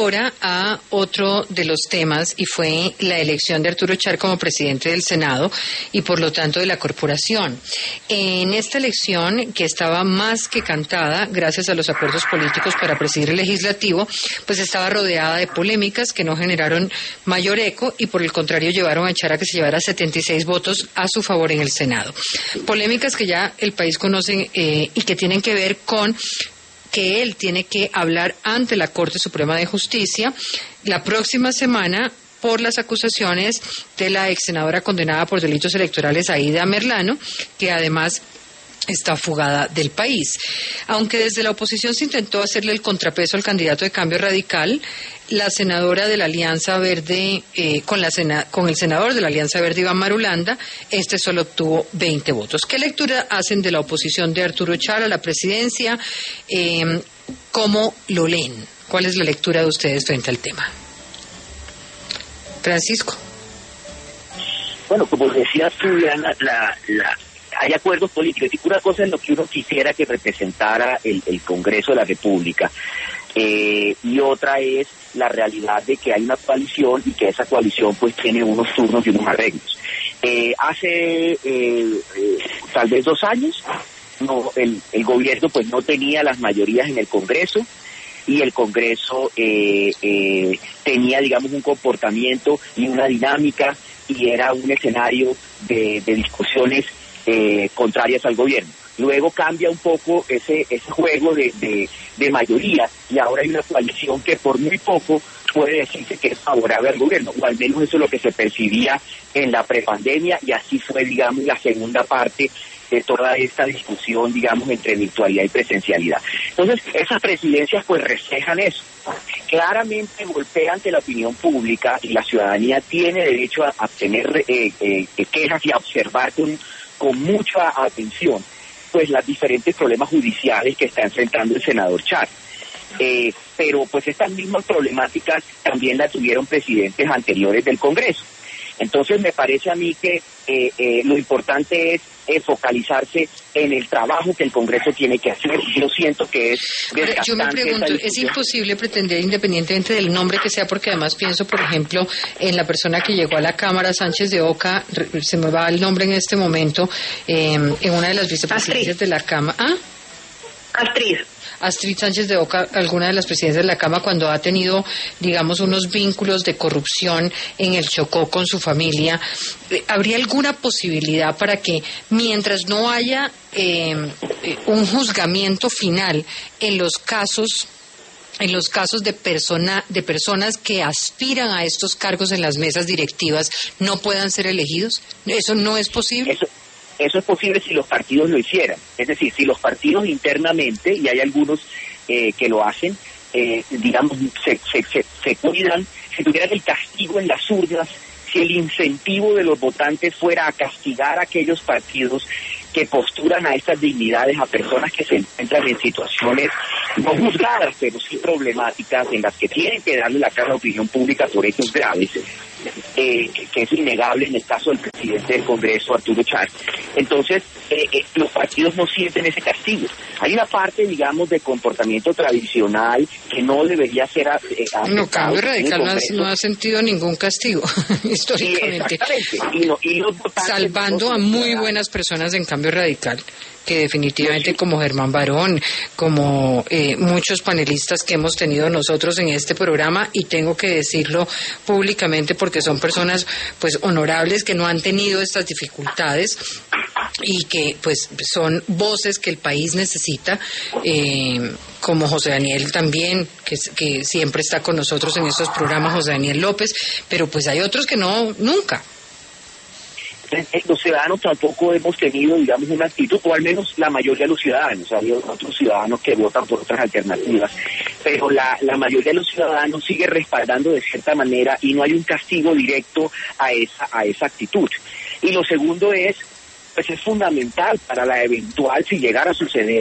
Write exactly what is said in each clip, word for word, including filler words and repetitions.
ahora a otro de los temas, y fue la elección de Arturo Char como presidente del Senado y por lo tanto de la corporación. En esta elección, que estaba más que cantada gracias a los acuerdos políticos para presidir el legislativo, pues estaba rodeada de polémicas que no generaron mayor eco y por el contrario llevaron a Char a que se llevara setenta y seis votos a su favor en el Senado. Polémicas que ya el país conoce eh, y que tienen que ver con que él tiene que hablar ante la Corte Suprema de Justicia la próxima semana por las acusaciones de la ex senadora condenada por delitos electorales Aida Merlano, que además está fugada del país. Aunque desde la oposición se intentó hacerle el contrapeso al candidato de Cambio Radical, la senadora de la Alianza Verde, eh, con, la sena, con el senador de la Alianza Verde, Iván Marulanda, este solo obtuvo veinte votos. ¿Qué lectura hacen de la oposición de Arturo Char a la presidencia? Eh, ¿Cómo lo leen? ¿Cuál es la lectura de ustedes frente al tema? Francisco. Bueno, como decía tú, Diana, la... la... hay acuerdos políticos, y una cosa es lo que uno quisiera que representara el, el Congreso de la República, eh, y otra es la realidad de que hay una coalición y que esa coalición pues tiene unos turnos y unos arreglos. Eh, hace eh, eh, tal vez dos años, no, el, el gobierno pues no tenía las mayorías en el Congreso, y el Congreso eh, eh, tenía, digamos, un comportamiento y una dinámica, y era un escenario de, de discusiones Eh, contrarias al gobierno. Luego cambia un poco ese ese juego de, de, de mayoría, y ahora hay una coalición que por muy poco puede decirse que es favorable al gobierno, o al menos eso es lo que se percibía en la prepandemia, y así fue, digamos, la segunda parte de toda esta discusión, digamos, entre virtualidad y presencialidad. Entonces, esas presidencias pues reflejan eso. Claramente golpea ante la opinión pública, y la ciudadanía tiene derecho a, a tener eh, eh, quejas y a observar con con mucha atención pues los diferentes problemas judiciales que está enfrentando el senador Char. Eh, pero pues estas mismas problemáticas también las tuvieron presidentes anteriores del Congreso. Entonces me parece a mí que eh, eh, lo importante es eh, focalizarse en el trabajo que el Congreso tiene que hacer. Yo siento que es desgastante. Yo me pregunto, ¿es imposible pretender, independientemente del nombre que sea? Porque además pienso, por ejemplo, en la persona que llegó a la Cámara, Sánchez de Oca, se me va el nombre en este momento, eh, en una de las vicepresidencias de la Cámara. ¿Ah? Astrid. Astrid Sánchez de Oca, alguna de las presidencias de la Cámara, cuando ha tenido, digamos, unos vínculos de corrupción en el Chocó con su familia, ¿habría alguna posibilidad para que, mientras no haya eh, un juzgamiento final en los casos en los casos de persona de personas que aspiran a estos cargos en las mesas directivas, no puedan ser elegidos? ¿Eso no es posible? Eso. Eso es posible si los partidos lo hicieran. Es decir, si los partidos internamente, y hay algunos eh, que lo hacen, eh, digamos, se, se, se, se cuidan, si tuvieran el castigo en las urnas, si el incentivo de los votantes fuera a castigar a aquellos partidos que postulan a estas dignidades a personas que se encuentran en situaciones no juzgadas, pero sí problemáticas, en las que tienen que darle la cara a la opinión pública por hechos graves, eh, que, que es innegable en el caso del presidente del Congreso, Arturo Char. Entonces, eh, eh, los partidos no sienten ese castigo. Hay una parte, digamos, de comportamiento tradicional que no debería ser eh, no, Cambio Radical no ha, no ha sentido ningún castigo históricamente, sí, y no, y los salvando a muy buenas personas en Cambio Radical, que definitivamente, como Germán Barón, como eh, muchos panelistas que hemos tenido nosotros en este programa, y tengo que decirlo públicamente porque son personas pues honorables, que no han tenido estas dificultades y que pues son voces que el país necesita, eh, como José Daniel también, que, que siempre está con nosotros en estos programas, José Daniel López, pero pues hay otros que no, nunca. Los ciudadanos tampoco hemos tenido, digamos, una actitud, o al menos la mayoría de los ciudadanos. Hay otros ciudadanos que votan por otras alternativas, pero la, la mayoría de los ciudadanos sigue respaldando de cierta manera, y no hay un castigo directo a esa, a esa actitud. Y lo segundo es, pues es fundamental para la eventual, si llegara a suceder,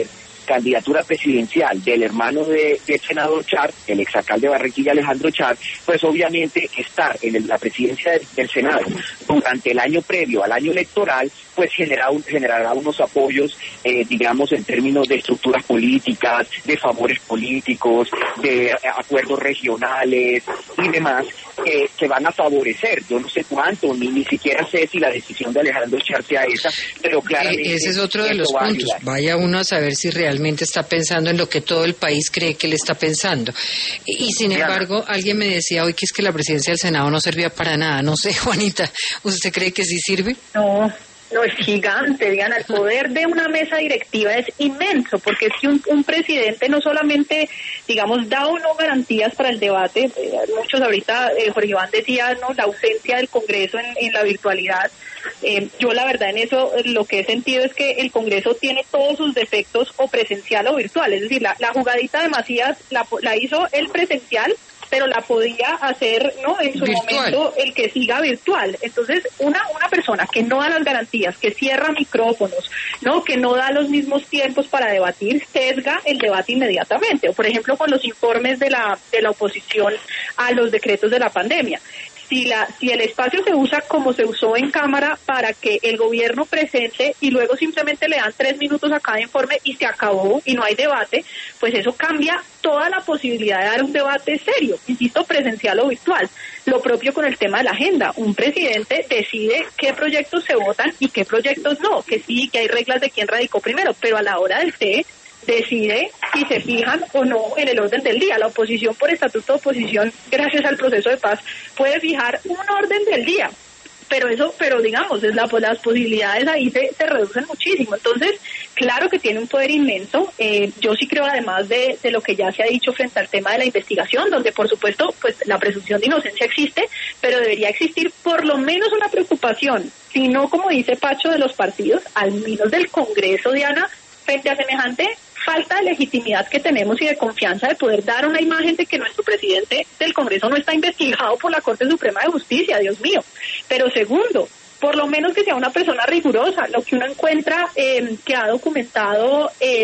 candidatura presidencial del hermano de, del senador Char, el exalcalde de Barranquilla, Alejandro Char, pues obviamente estar en el, la presidencia del, del Senado durante el año previo al año electoral, pues genera un, generará unos apoyos, eh, digamos, en términos de estructuras políticas, de favores políticos, de eh, acuerdos regionales y demás, eh, que van a favorecer. Yo no sé cuánto, ni, ni siquiera sé si la decisión de Alejandro Char sea esa, pero claramente... Eh, ese es otro de los puntos. Vaya uno a saber si realmente está pensando en lo que todo el país cree que le está pensando. Y, y sin Diana. embargo, alguien me decía hoy que es que la presidencia del Senado no servía para nada. No sé, Juanita, ¿usted cree que sí sirve? No. No, es gigante, Diana. El poder de una mesa directiva es inmenso, porque es que un, un presidente no solamente, digamos, da o no garantías para el debate. Eh, muchos ahorita, eh, Jorge Iván decía, no, la ausencia del Congreso en, en la virtualidad. Eh, yo la verdad en eso lo que he sentido es que el Congreso tiene todos sus defectos o presencial o virtual. Es decir, la, la jugadita de Macías la, la hizo el presencial, pero la podía hacer, ¿no?, en su virtual. momento el que siga virtual. Entonces, una una persona que no da las garantías, que cierra micrófonos, ¿no?, que no da los mismos tiempos para debatir, sesga el debate inmediatamente. O, por ejemplo, con los informes de la de la oposición a los decretos de la pandemia. Si, la, si el espacio se usa como se usó en Cámara para que el gobierno presente y luego simplemente le dan tres minutos a cada informe y se acabó y no hay debate, pues eso cambia toda la posibilidad de dar un debate serio, insisto, presencial o virtual. Lo propio con el tema de la agenda. Un presidente decide qué proyectos se votan y qué proyectos no, que sí, que hay reglas de quién radicó primero, pero a la hora del té decide si se fijan o no en el orden del día. La oposición, por estatuto de oposición, gracias al proceso de paz, puede fijar un orden del día, pero eso, pero digamos, es la, pues las posibilidades ahí se, se reducen muchísimo. Entonces, claro que tiene un poder inmenso. Eh, yo sí creo, además de, de lo que ya se ha dicho frente al tema de la investigación, donde por supuesto pues la presunción de inocencia existe, pero debería existir por lo menos una preocupación, si no, como dice Pacho, de los partidos, al menos del Congreso, Diana, frente a semejante falta de legitimidad que tenemos y de confianza de poder dar una imagen de que nuestro presidente del Congreso no está investigado por la Corte Suprema de Justicia, Dios mío. Pero segundo, por lo menos que sea una persona rigurosa. Lo que uno encuentra eh, que ha documentado eh,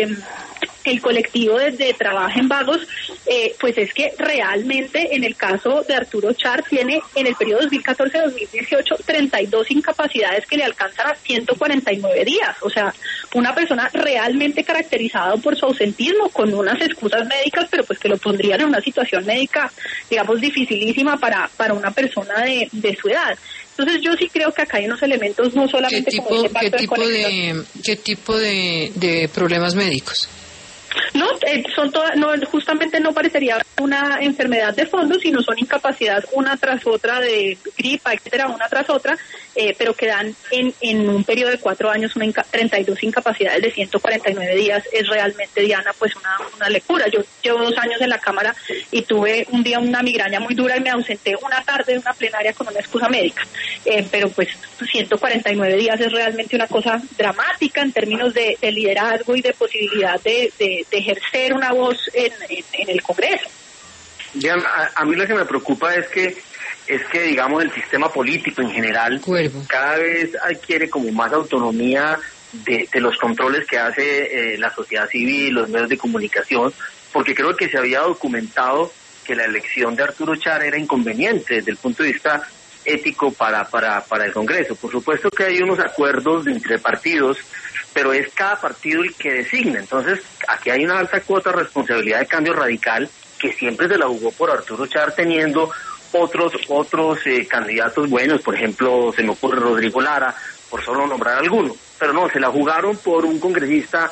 el colectivo de, de Trabaja en Vagos, eh, pues es que realmente en el caso de Arturo Char tiene en el periodo dos mil catorce a dos mil dieciocho treinta y dos incapacidades que le alcanzan a ciento cuarenta y nueve días. O sea, una persona realmente caracterizada por su ausentismo, con unas excusas médicas, pero pues que lo pondrían en una situación médica, digamos, dificilísima para, para una persona de, de su edad. Entonces yo sí creo que acá hay unos elementos no solamente ¿Qué tipo, como este pacto ¿qué tipo de, de qué tipo de, de problemas médicos? No, eh, son todas, no, justamente no parecería una enfermedad de fondo, sino son incapacidades una tras otra de gripa, etcétera, una tras otra, eh, pero que dan en, en un periodo de cuatro años una inca- treinta y dos incapacidades de ciento cuarenta y nueve días. Es realmente, Diana, pues una, una locura. Yo llevo dos años en la Cámara y tuve un día una migraña muy dura y me ausenté una tarde de una plenaria con una excusa médica. Eh, pero pues ciento cuarenta y nueve días es realmente una cosa dramática en términos de, de liderazgo y de posibilidad de, de, de ejercer una voz en, en, en el Congreso. Diana, a, a mí lo que me preocupa es que es que digamos el sistema político en general Cuervo. cada vez adquiere como más autonomía de, de los controles que hace eh, la sociedad civil, los medios de comunicación, porque creo que se había documentado que la elección de Arturo Char era inconveniente desde el punto de vista ético para para para el Congreso. Por supuesto que hay unos acuerdos entre partidos, pero es cada partido el que designa. Entonces, aquí hay una alta cuota de responsabilidad de Cambio Radical que siempre se la jugó por Arturo Char, teniendo otros otros eh, candidatos buenos. Por ejemplo, se me ocurre Rodrigo Lara, por solo nombrar alguno. Pero no, se la jugaron por un congresista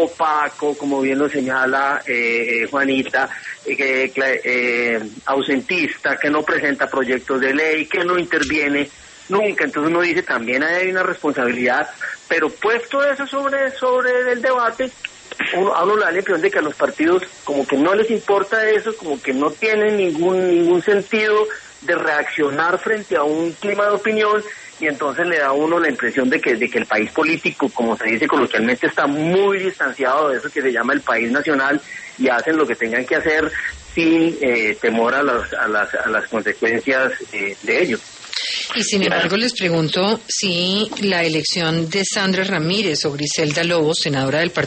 opaco, como bien lo señala eh, eh, Juanita, eh, eh, ausentista, que no presenta proyectos de ley, que no interviene nunca. Entonces uno dice, también hay una responsabilidad, pero puesto eso sobre sobre el debate, uno, a uno le da la impresión de que a los partidos como que no les importa eso, como que no tienen ningún ningún sentido de reaccionar frente a un clima de opinión, y entonces le da a uno la impresión de que de que el país político, como se dice coloquialmente, está muy distanciado de eso que se llama el país nacional, y hacen lo que tengan que hacer sin eh, temor a las a las a las consecuencias eh, de ello. Y sin embargo les pregunto si la elección de Sandra Ramírez o Griselda Lobos, senadora del Partido